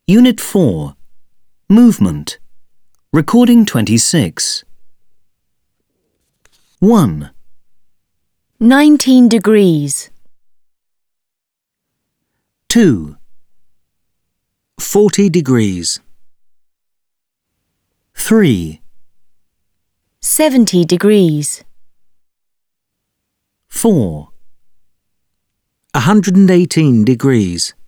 Unit 4. Movement. Recording 26. 1, 19 degrees. 2, 40 degrees. 3, 70 degrees. 4, 118 degrees.